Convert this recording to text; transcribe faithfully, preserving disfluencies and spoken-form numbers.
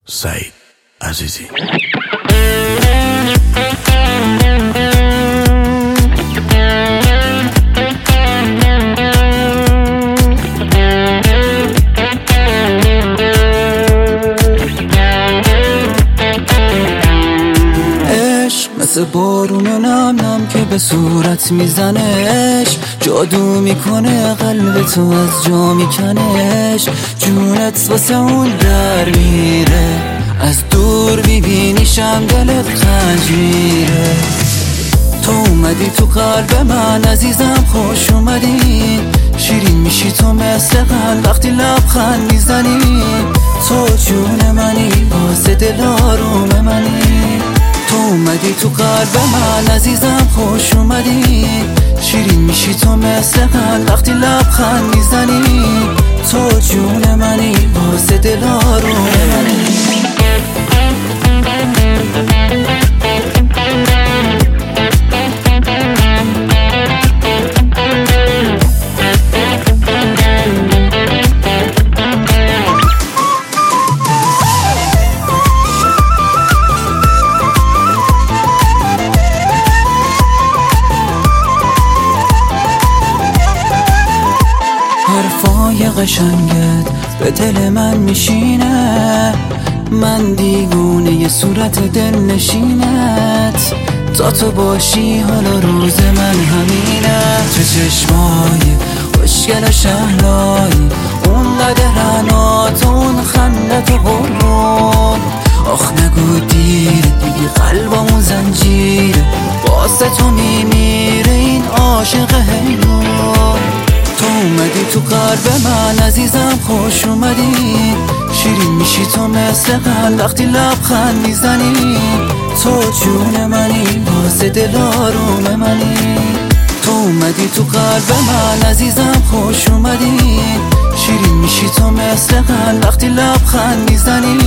سعید عزیزی. مثل بارون نم نم که به صورت میزنش، جادو میکنه قلب تو از جا میکنش. جونت واسه اون در میره، از دور میبینیشم دلت خنج میره. تو اومدی تو قلب من عزیزم، خوش اومدی. شیرین میشی تو مثل قلب وقتی لبخند میزنی. تو جون منی، واسه دل آروم منی. تو اومدی تو قلب من عزیزم، خوش اومدی. شیرین میشی تو مثل قلب وقتی لبخند میزنی. تو جون منی، واسه دل آروم منی. حرفای قشنگت به دل من میشینه، من دیوونه ی صورت دل نشینت. تا تو باشی حالا روز من همینه. چه چشمای خوشگل و شهلایی، اون قدرنات، اون خندت و قرون. آخ نگو دیر دیگه قلبمون زنجیره، واسه تو میمیره این عاشق حیرون. تو اومدی تو قلب من عزیزم، خوش اومدی. شیرین میشی تو مثل قلب وقتی لبخند میزنی. تو جون منی، واسه دل آروم منی. تو اومدی تو قلب من عزیزم، خوش اومدی. شیرین میشی تو مثل قلب وقتی لبخند میزنی.